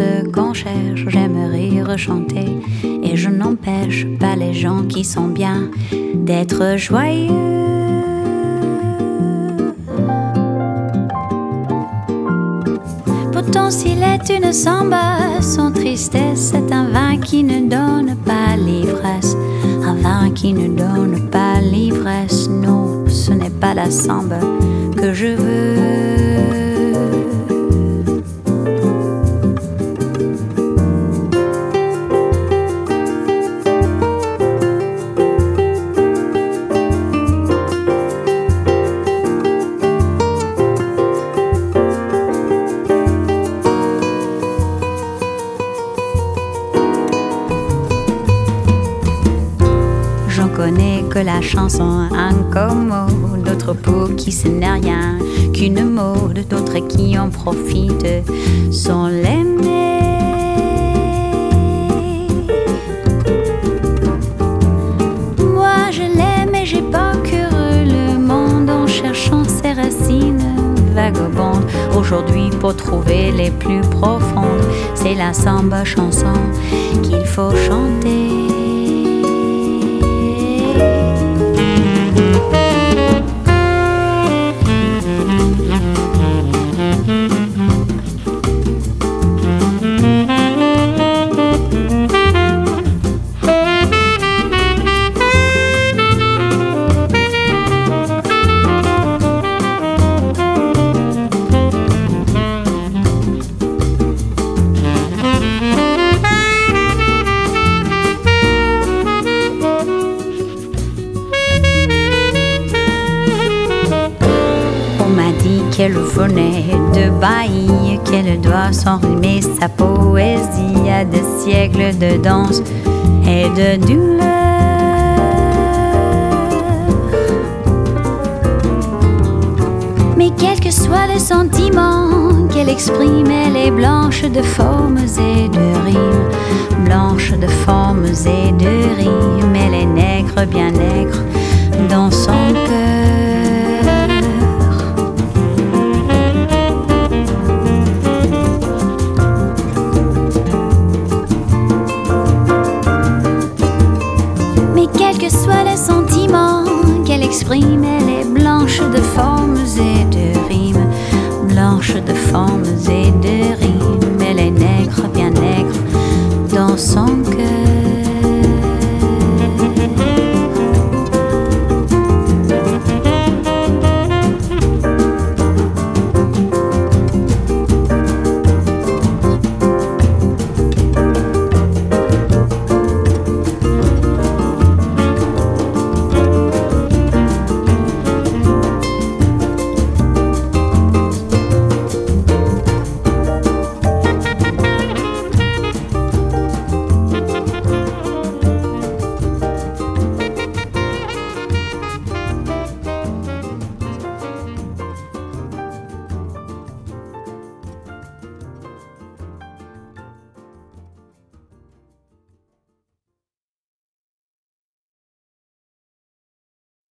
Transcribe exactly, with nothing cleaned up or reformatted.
ce qu'on cherche, j'aimerais rechanter. Et je n'empêche pas les gens qui sont bien d'être joyeux. Pourtant s'il est une samba, son tristesse est un vin qui ne donne pas l'ivresse. Un vin qui ne donne pas l'ivresse. Non, ce n'est pas la samba que je veux. J'en connais que la chanson incommode, d'autres pour qui ce n'est rien qu'une mode, d'autres qui en profitent sans l'aimer. Moi je l'aime et j'ai parcouru le monde en cherchant ses racines vagabondes. Aujourd'hui pour trouver les plus profondes, c'est la samba chanson qu'il faut chanter. Qu'elle venait de Bahie, qu'elle doit s'enrhumer sa poésie à des siècles de danse et de douleur. Mais quel que soit le sentiment qu'elle exprime, elle est blanche de formes et de rimes. Blanche de formes et de rimes, elle est nègre, bien nègre dans son cœur. Quel que soit le sentiment qu'elle exprime, elle est blanche de formes et de rimes. Blanche de formes et de rimes.